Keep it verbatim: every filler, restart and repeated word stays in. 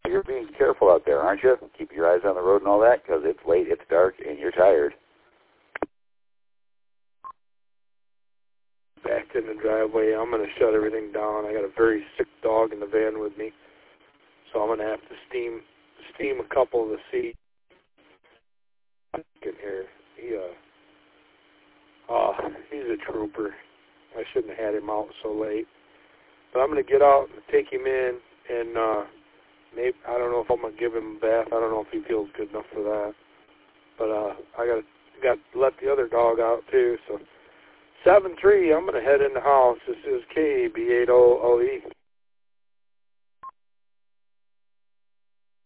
You're being careful out there, aren't you? Keep your eyes on the road and all that, because it's late, it's dark, and you're tired. Back in the driveway. I'm going to shut everything down. I got a very sick dog in the van with me, so I'm going to have to steam steam a couple of the seats. In here, he uh, oh, he's a trooper. I shouldn't have had him out so late, but I'm going to get out and take him in, and uh, maybe I don't know if I'm going to give him a bath. I don't know if he feels good enough for that, but uh, I got got to let the other dog out too. So seven three, I'm going to head in the house. This is K B eight O O E.